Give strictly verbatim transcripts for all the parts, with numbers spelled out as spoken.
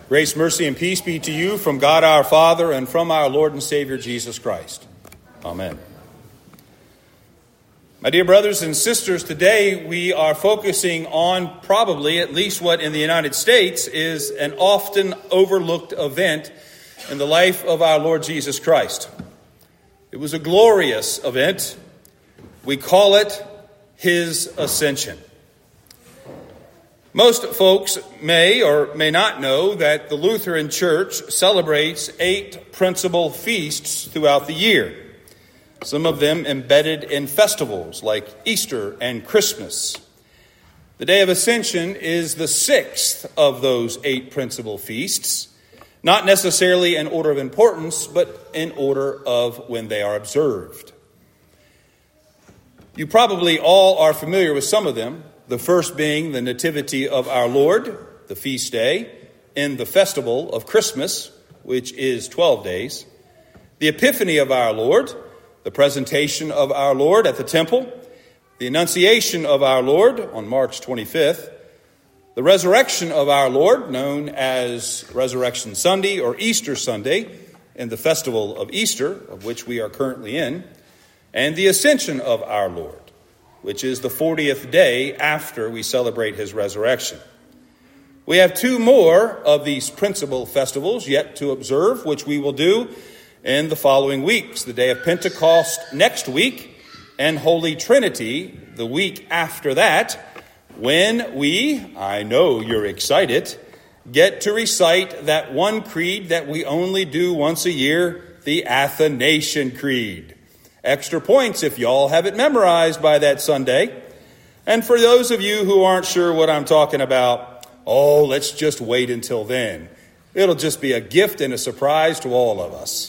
Grace, mercy, and peace be to you from God our Father and from our Lord and Savior Jesus Christ. Amen. My dear brothers and sisters, today we are focusing on probably at least what in the United States is an often overlooked event in the life of our Lord Jesus Christ. It was a glorious event. We call it His Ascension. Most folks may or may not know that the Lutheran Church celebrates eight principal feasts throughout the year, some of them embedded in festivals like Easter and Christmas. The Day of Ascension is the sixth of those eight principal feasts, not necessarily in order of importance, but in order of when they are observed. You probably all are familiar with some of them. The first being the Nativity of our Lord, the feast day, in the festival of Christmas, which is twelve days. The Epiphany of our Lord, the presentation of our Lord at the temple. The Annunciation of our Lord on March twenty-fifth. The resurrection of our Lord, known as Resurrection Sunday or Easter Sunday, in the festival of Easter, of which we are currently in. And the Ascension of our Lord, which is the fortieth day after we celebrate his resurrection. We have two more of these principal festivals yet to observe, which we will do in the following weeks. The day of Pentecost next week, and Holy Trinity the week after that, when we, I know you're excited, get to recite that one creed that we only do once a year, the Athanasian Creed. Extra points if y'all have it memorized by that Sunday. And for those of you who aren't sure what I'm talking about, oh, let's just wait until then. It'll just be a gift and a surprise to all of us.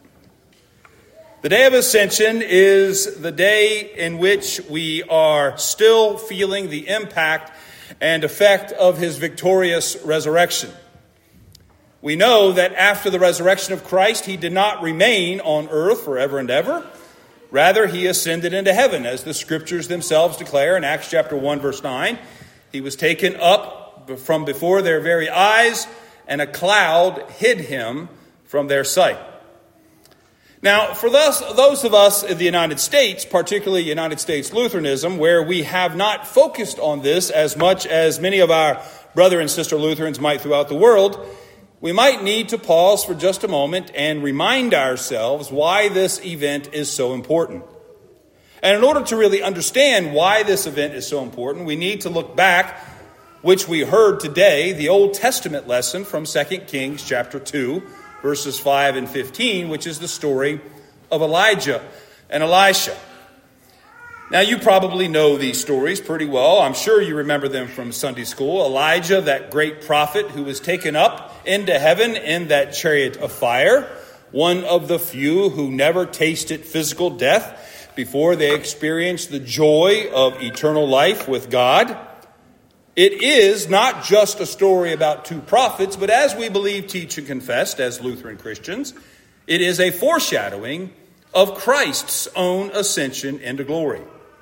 The Day of Ascension is the day in which we are still feeling the impact and effect of his victorious resurrection. We know that after the resurrection of Christ, he did not remain on earth forever and ever. Rather, he ascended into heaven, as the scriptures themselves declare in Acts chapter one, verse nine. He was taken up from before their very eyes, and a cloud hid him from their sight. Now, for those, those of us in the United States, particularly United States Lutheranism, where we have not focused on this as much as many of our brother and sister Lutherans might throughout the world, we might need to pause for just a moment and remind ourselves why this event is so important. And in order to really understand why this event is so important, we need to look back, which we heard today, the Old Testament lesson from Second Kings chapter two, verses five and fifteen, which is the story of Elijah and Elisha. Now, you probably know these stories pretty well. I'm sure you remember them from Sunday school. Elijah, that great prophet who was taken up into heaven in that chariot of fire, one of the few who never tasted physical death before they experienced the joy of eternal life with God. It is not just a story about two prophets, but as we believe, teach, and confess as Lutheran Christians, it is a foreshadowing of Christ's own ascension into glory.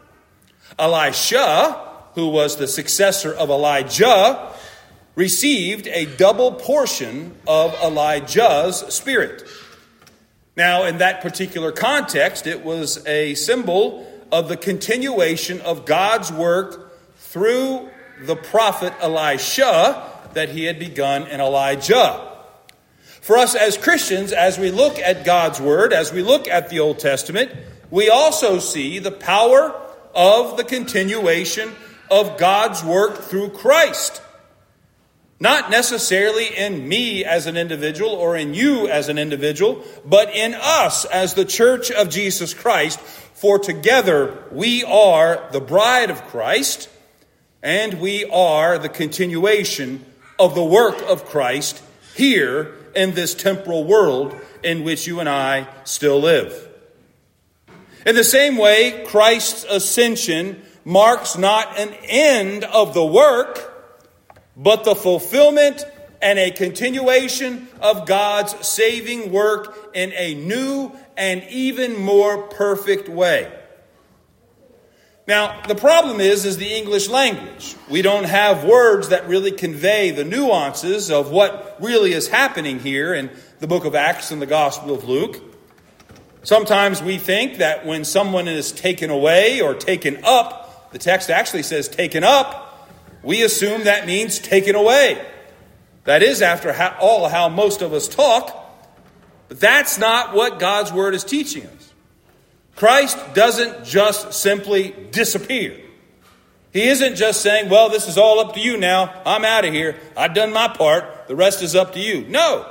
Elisha, who was the successor of Elijah, received a double portion of Elijah's spirit. Now, in that particular context, it was a symbol of the continuation of God's work through the prophet Elisha that he had begun in Elijah. For us as Christians, as we look at God's word, as we look at the Old Testament, we also see the power of the continuation of God's work through Christ. Not necessarily in me as an individual or in you as an individual, but in us as the church of Jesus Christ. For together we are the bride of Christ, and we are the continuation of the work of Christ here in this temporal world in which you and I still live. In the same way, Christ's ascension marks not an end of the work, but the fulfillment and a continuation of God's saving work in a new and even more perfect way. Now, the problem is, is the English language. We don't have words that really convey the nuances of what really is happening here in the book of Acts and the Gospel of Luke. Sometimes we think that when someone is taken away or taken up, the text actually says taken up, we assume that means taken away. That is, after how, all how most of us talk, but that's not what God's word is teaching us. Christ doesn't just simply disappear. He isn't just saying, well, this is all up to you now. I'm out of here. I've done my part. The rest is up to you. No.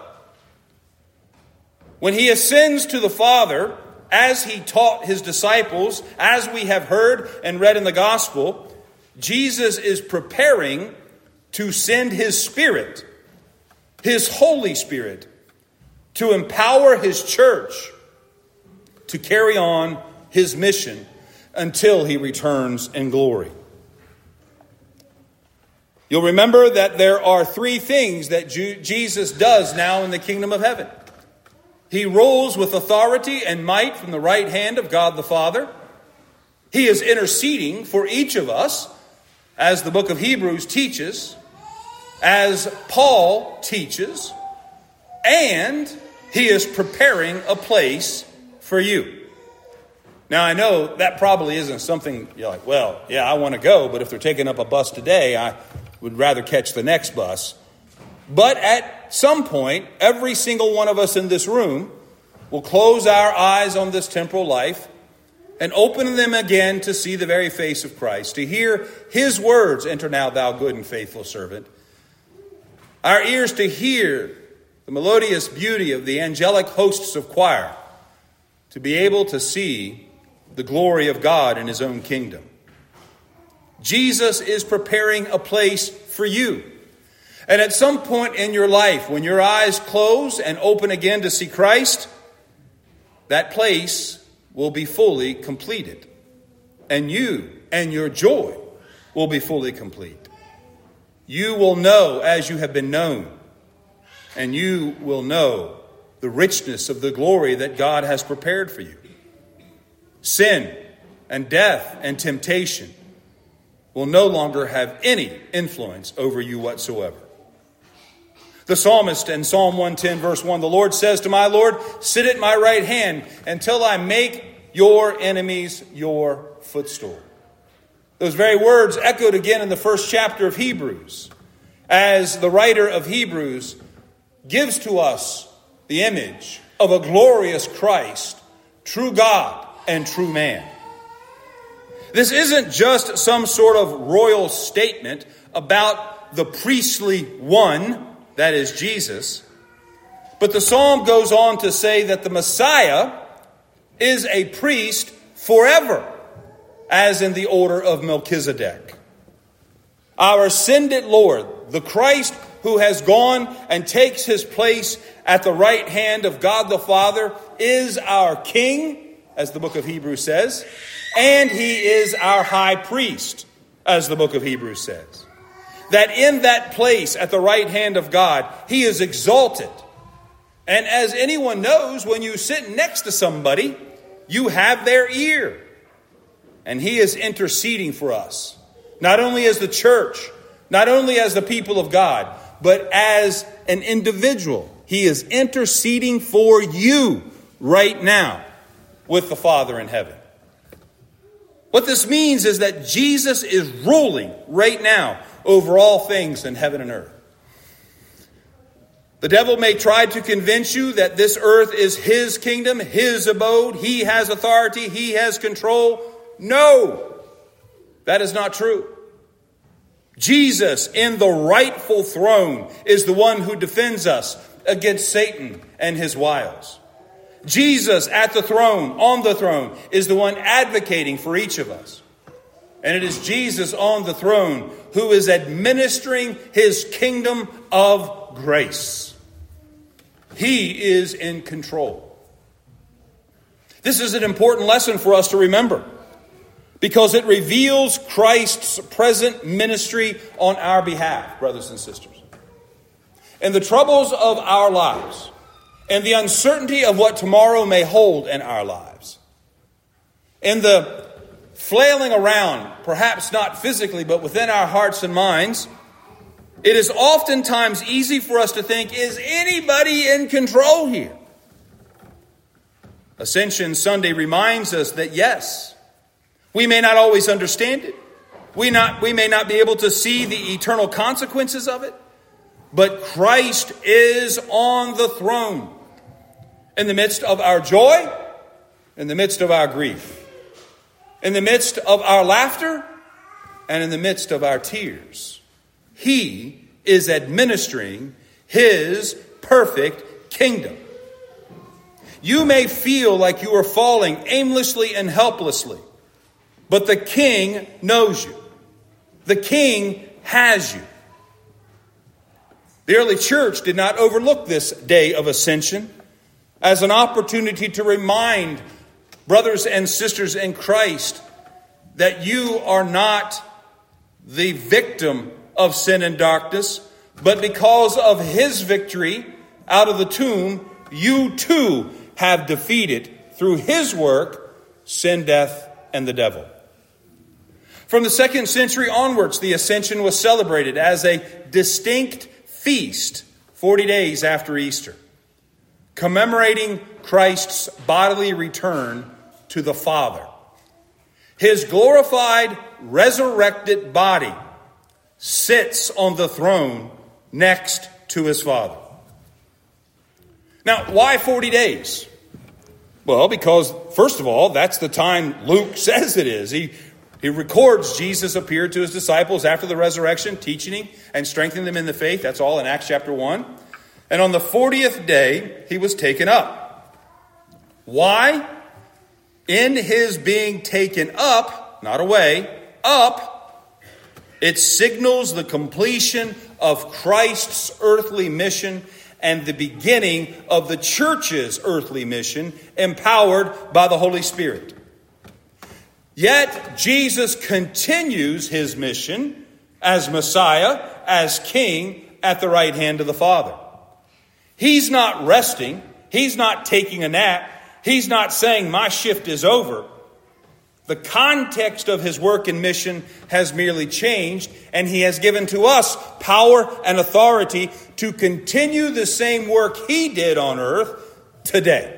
When he ascends to the Father, as he taught his disciples, as we have heard and read in the gospel, Jesus is preparing to send his Spirit, his Holy Spirit, to empower his church to carry on his mission until he returns in glory. You'll remember that there are three things that Jesus does now in the kingdom of heaven. He rules with authority and might from the right hand of God the Father. He is interceding for each of us, as the book of Hebrews teaches, as Paul teaches, and he is preparing a place for you. Now, I know that probably isn't something you're like, well, yeah, I want to go, but if they're taking up a bus today, I would rather catch the next bus. But at some point, every single one of us in this room will close our eyes on this temporal life and open them again to see the very face of Christ, to hear his words, enter now, thou good and faithful servant. Our ears to hear the melodious beauty of the angelic hosts of choir, to be able to see the glory of God in his own kingdom. Jesus is preparing a place for you. And at some point in your life, when your eyes close and open again to see Christ, that place will be fully completed. And you and your joy will be fully complete. You will know as you have been known. And you will know the richness of the glory that God has prepared for you. Sin and death and temptation will no longer have any influence over you whatsoever. The psalmist in Psalm one ten verse one, the Lord says to my Lord, sit at my right hand until I make your enemies your footstool. Those very words echoed again in the first chapter of Hebrews, as the writer of Hebrews gives to us the image of a glorious Christ, true God and true man. This isn't just some sort of royal statement about the priestly one, that is Jesus, but the psalm goes on to say that the Messiah is a priest forever, as in the order of Melchizedek. Our ascended Lord, the Christ who has gone and takes his place at the right hand of God the Father, is our King, as the book of Hebrews says, and he is our high priest, as the book of Hebrews says. That in that place at the right hand of God, he is exalted. And as anyone knows, when you sit next to somebody, you have their ear. And he is interceding for us, not only as the church, not only as the people of God, but as an individual. He is interceding for you right now with the Father in heaven. What this means is that Jesus is ruling right now over all things in heaven and earth. The devil may try to convince you that this earth is his kingdom, his abode. He has authority. He has control. No, that is not true. Jesus in the rightful throne is the one who defends us against Satan and his wiles. Jesus at the throne, on the throne, is the one advocating for each of us. And it is Jesus on the throne who is administering his kingdom of grace. He is in control. This is an important lesson for us to remember, because it reveals Christ's present ministry on our behalf, brothers and sisters. In the troubles of our lives, and the uncertainty of what tomorrow may hold in our lives, in the flailing around, perhaps not physically, but within our hearts and minds, it is oftentimes easy for us to think, is anybody in control here? Ascension Sunday reminds us that yes, we may not always understand it. We not, we may not be able to see the eternal consequences of it, but Christ is on the throne in the midst of our joy, in the midst of our grief, in the midst of our laughter, and in the midst of our tears. He is administering his perfect kingdom. You may feel like you are falling aimlessly and helplessly, but the King knows you. The King has you. The early church did not overlook this day of ascension as an opportunity to remind brothers and sisters in Christ that you are not the victim of sin and darkness, but because of his victory out of the tomb, you too have defeated through his work sin, death, and the devil. From the second century onwards, the Ascension was celebrated as a distinct feast forty days after Easter, commemorating Christ's bodily return to the Father. His glorified, resurrected body sits on the throne next to his Father. Now, why forty days? Well, because, first of all, that's the time Luke says it is. He He records Jesus appeared to his disciples after the resurrection, teaching and strengthening them in the faith. That's all in Acts chapter one. And on the fortieth day, he was taken up. Why? In his being taken up, not away, up, it signals the completion of Christ's earthly mission and the beginning of the church's earthly mission, empowered by the Holy Spirit. Yet Jesus continues his mission as Messiah, as King, at the right hand of the Father. He's not resting. He's not taking a nap. He's not saying, my shift is over. The context of his work and mission has merely changed, and he has given to us power and authority to continue the same work he did on earth today.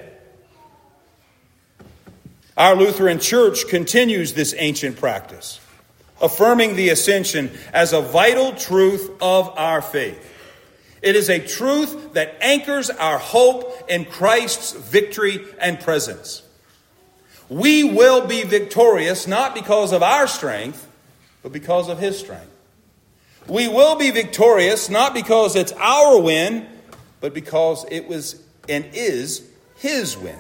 Our Lutheran Church continues this ancient practice, affirming the ascension as a vital truth of our faith. It is a truth that anchors our hope in Christ's victory and presence. We will be victorious not because of our strength, but because of his strength. We will be victorious not because it's our win, but because it was and is his win.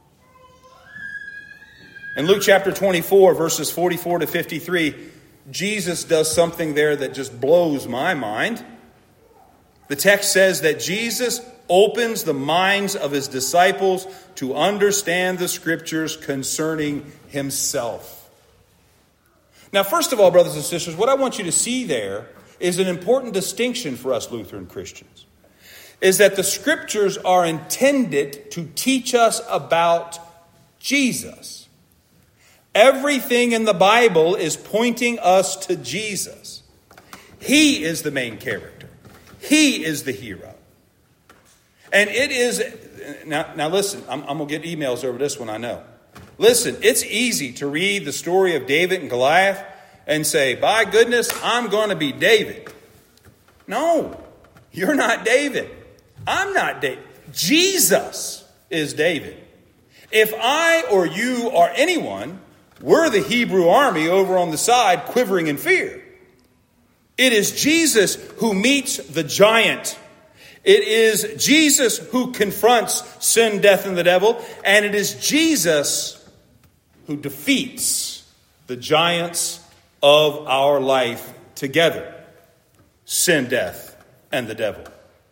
In Luke chapter twenty-four, verses forty-four to fifty-three, Jesus does something there that just blows my mind. The text says that Jesus opens the minds of his disciples to understand the scriptures concerning himself. Now, first of all, brothers and sisters, what I want you to see there is an important distinction for us Lutheran Christians, is that the scriptures are intended to teach us about Jesus. Everything in the Bible is pointing us to Jesus. He is the main character. He is the hero. And it is, now, now listen, I'm, I'm going to get emails over this one, I know. Listen, it's easy to read the story of David and Goliath and say, by goodness, I'm going to be David. No, you're not David. I'm not David. Jesus is David. If I or you or anyone were the Hebrew army over on the side quivering in fear, it is Jesus who meets the giant. It is Jesus who confronts sin, death, and the devil. And it is Jesus who defeats the giants of our life together. Sin, death, and the devil.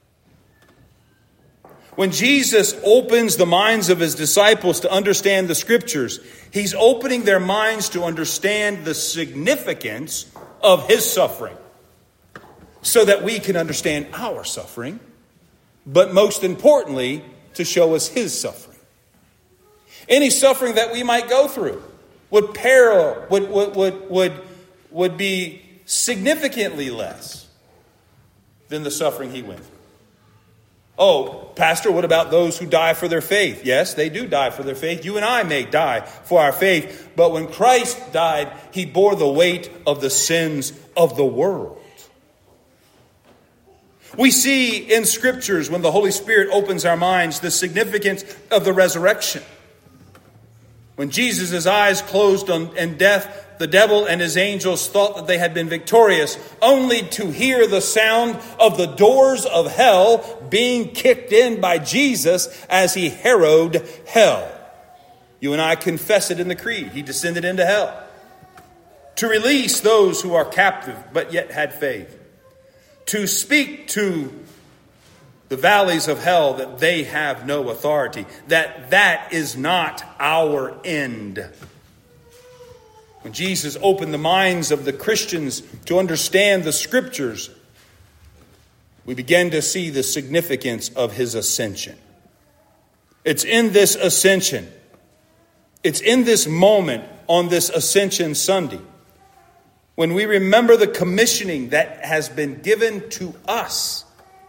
When Jesus opens the minds of his disciples to understand the scriptures, he's opening their minds to understand the significance of his suffering, so that we can understand our suffering, but most importantly, to show us his suffering. Any suffering that we might go through, would peril, would, would, would, would, would be significantly less than the suffering he went through. Oh, Pastor, what about those who die for their faith? Yes, they do die for their faith. You and I may die for our faith. But when Christ died, he bore the weight of the sins of the world. We see in Scriptures, when the Holy Spirit opens our minds, the significance of the resurrection. When Jesus' eyes closed on in death, the devil and his angels thought that they had been victorious, only to hear the sound of the doors of hell being kicked in by Jesus as he harrowed hell. You and I confess it in the creed. He descended into hell to release those who are captive but yet had faith, to speak to the valleys of hell that they have no authority, that that is not our end. When Jesus opened the minds of the Christians to understand the Scriptures, we begin to see the significance of his ascension. It's in this ascension, it's in this moment on this Ascension Sunday, when we remember the commissioning that has been given to us.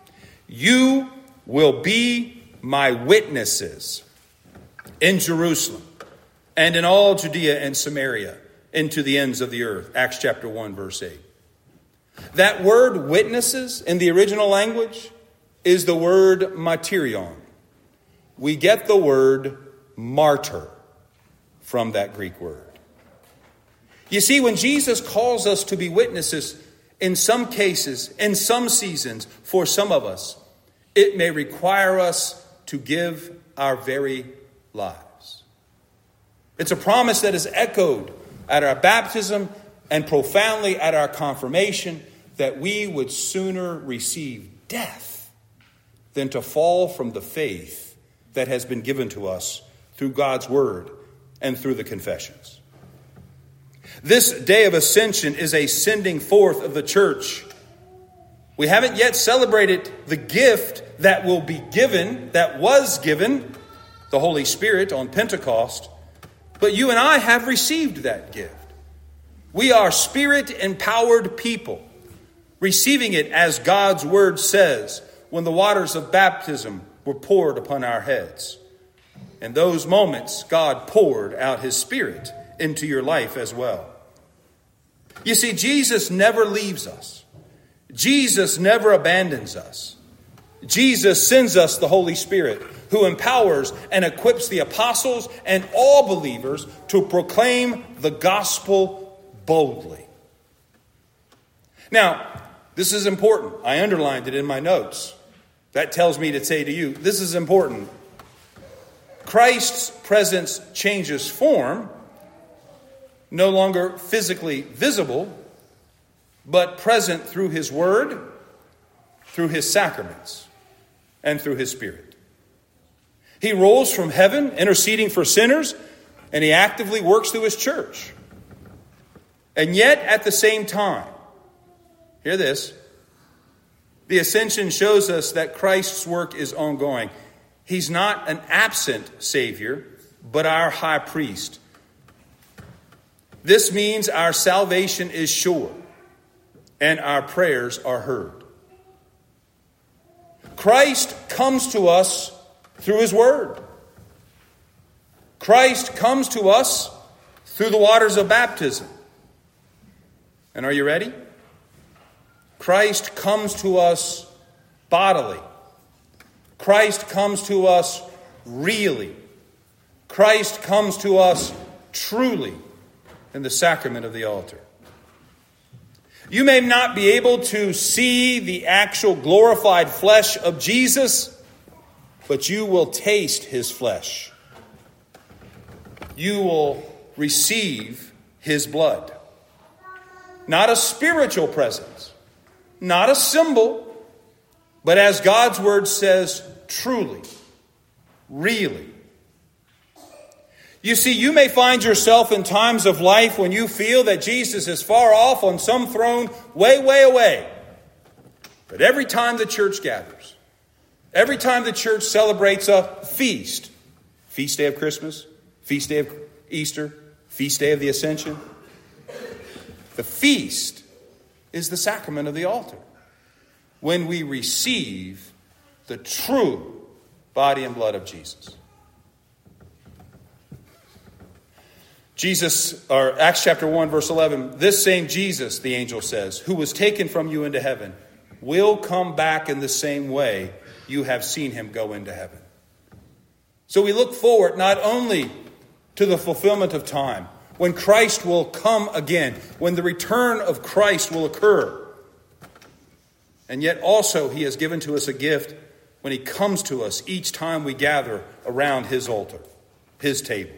You will be my witnesses in Jerusalem and in all Judea and Samaria, into the ends of the earth. Acts chapter one, verse eight. That word witnesses in the original language is the word martyrion. We get the word martyr from that Greek word. You see, when Jesus calls us to be witnesses, in some cases, in some seasons, for some of us, it may require us to give our very lives. It's a promise that is echoed at our baptism and profoundly at our confirmation, that we would sooner receive death than to fall from the faith that has been given to us through God's word and through the confessions. This day of ascension is a sending forth of the church. We haven't yet celebrated the gift that will be given, that was given, the Holy Spirit on Pentecost. But you and I have received that gift. We are Spirit-empowered people, receiving it as God's word says when the waters of baptism were poured upon our heads. In those moments, God poured out his Spirit into your life as well. You see, Jesus never leaves us. Jesus never abandons us. Jesus sends us the Holy Spirit, who empowers and equips the apostles and all believers to proclaim the gospel boldly. Now, this is important. I underlined it in my notes. That tells me to say to you, this is important. Christ's presence changes form, no longer physically visible, but present through his word, through his sacraments, and through his Spirit. He rolls from heaven, interceding for sinners, and he actively works through his church. And yet, at the same time, hear this, the ascension shows us that Christ's work is ongoing. He's not an absent Savior, but our high priest. This means our salvation is sure, and our prayers are heard. Christ comes to us through his word. Christ comes to us through the waters of baptism. And are you ready? Christ comes to us bodily. Christ comes to us really. Christ comes to us truly in the sacrament of the altar. You may not be able to see the actual glorified flesh of Jesus, but you will taste his flesh. You will receive his blood. Not a spiritual presence, not a symbol, but as God's word says, truly, really. You see, you may find yourself in times of life when you feel that Jesus is far off on some throne way, way away. But every time the church gathers, every time the church celebrates a feast, feast day of Christmas, feast day of Easter, Feast day of the Ascension. The feast is the sacrament of the altar, when we receive the true body and blood of Jesus. Jesus, or Acts chapter one, verse eleven, this same Jesus, the angel says, who was taken from you into heaven, will come back in the same way you have seen him go into heaven. So we look forward not only to the fulfillment of time, when Christ will come again, when the return of Christ will occur, and yet also he has given to us a gift when he comes to us each time we gather around his altar, his table.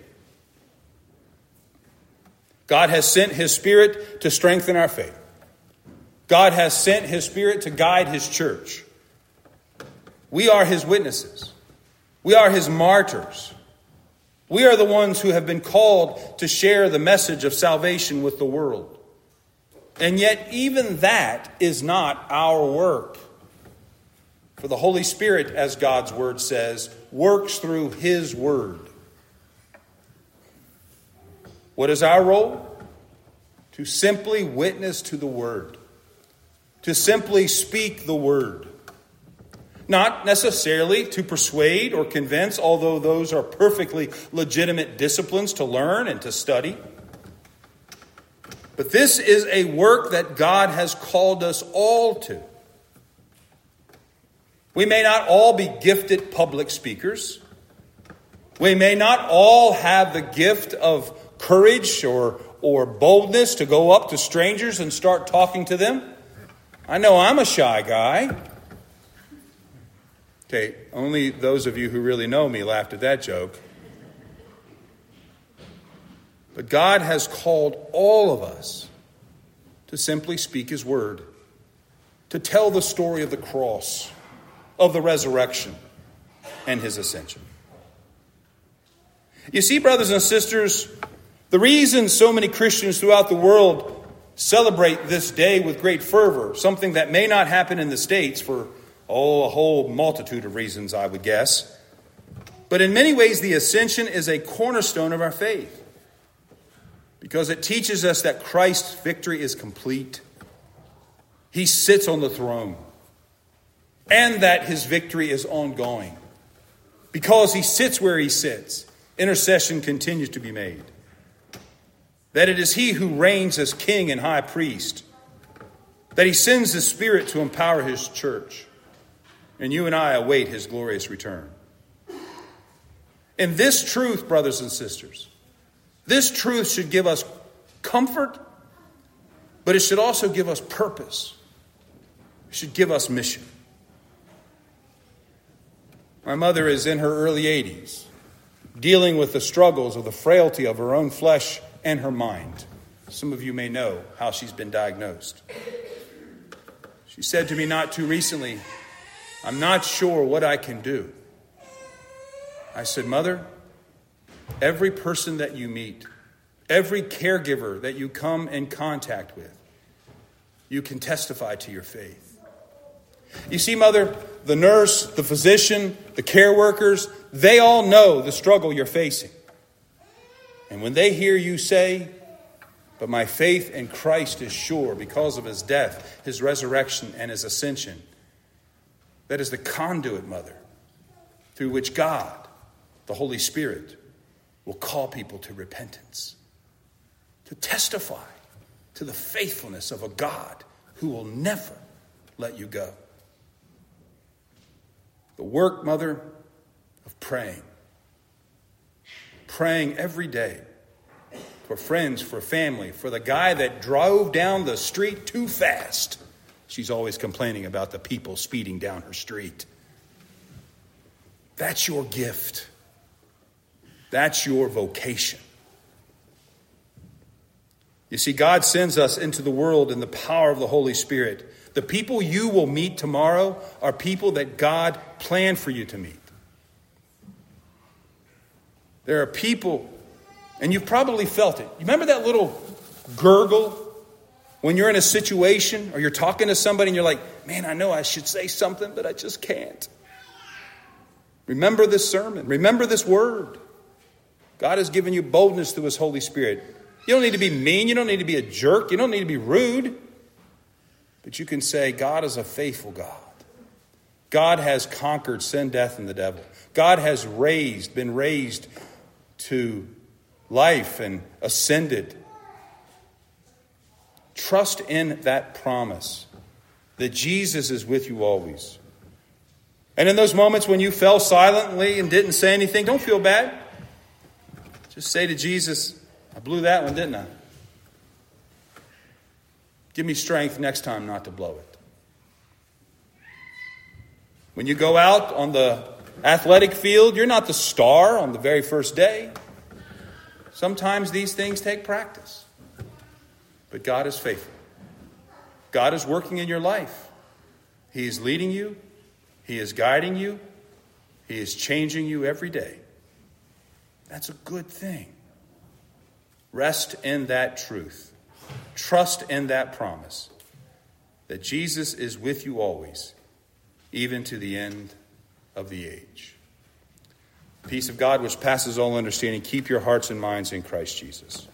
God has sent his Spirit to strengthen our faith. God has sent his Spirit to guide his church. We are his witnesses. We are his martyrs. We are the ones who have been called to share the message of salvation with the world. And yet even that is not our work. For the Holy Spirit, as God's word says, works through his word. What is our role? To simply witness to the word. To simply speak the word. Not necessarily to persuade or convince, although those are perfectly legitimate disciplines to learn and to study. But this is a work that God has called us all to. We may not all be gifted public speakers. We may not all have the gift of courage or, or boldness to go up to strangers and start talking to them. I know I'm a shy guy. Okay, only those of you who really know me laughed at that joke. But God has called all of us to simply speak his word, to tell the story of the cross, of the resurrection, and his ascension. You see, brothers and sisters, the reason so many Christians throughout the world celebrate this day with great fervor, something that may not happen in the States for Oh, a whole multitude of reasons, I would guess. But in many ways, the ascension is a cornerstone of our faith, because it teaches us that Christ's victory is complete. He sits on the throne, and that his victory is ongoing. Because he sits where he sits, intercession continues to be made. That it is he who reigns as king and high priest. That he sends his Spirit to empower his church. And you and I await his glorious return. And this truth, brothers and sisters, this truth should give us comfort, but it should also give us purpose. It should give us mission. My mother is in her early eighties, dealing with the struggles of the frailty of her own flesh and her mind. Some of you may know how she's been diagnosed. She said to me not too recently, I'm not sure what I can do. I said, Mother, every person that you meet, every caregiver that you come in contact with, you can testify to your faith. You see, Mother, the nurse, the physician, the care workers, they all know the struggle you're facing. And when they hear you say, but my faith in Christ is sure because of his death, his resurrection, and his ascension, that is the conduit, Mother, through which God, the Holy Spirit, will call people to repentance, to testify to the faithfulness of a God who will never let you go. The work, Mother, of praying. Praying every day for friends, for family, for the guy that drove down the street too fast. She's always complaining about the people speeding down her street. That's your gift. That's your vocation. You see, God sends us into the world in the power of the Holy Spirit. The people you will meet tomorrow are people that God planned for you to meet. There are people, and you've probably felt it. You remember that little gurgle when you're in a situation or you're talking to somebody and you're like, man, I know I should say something, but I just can't. Remember this sermon. Remember this word. God has given you boldness through his Holy Spirit. You don't need to be mean. You don't need to be a jerk. You don't need to be rude. But you can say, God is a faithful God. God has conquered sin, death, and the devil. God has raised, been raised to life and ascended. Trust in that promise that Jesus is with you always. And in those moments when you fell silently and didn't say anything, don't feel bad. Just say to Jesus, I blew that one, didn't I? Give me strength next time not to blow it. When you go out on the athletic field, you're not the star on the very first day. Sometimes these things take practice. But God is faithful. God is working in your life. He is leading you. He is guiding you. He is changing you every day. That's a good thing. Rest in that truth. Trust in that promise that Jesus is with you always, even to the end of the age. Peace of God, which passes all understanding, keep your hearts and minds in Christ Jesus.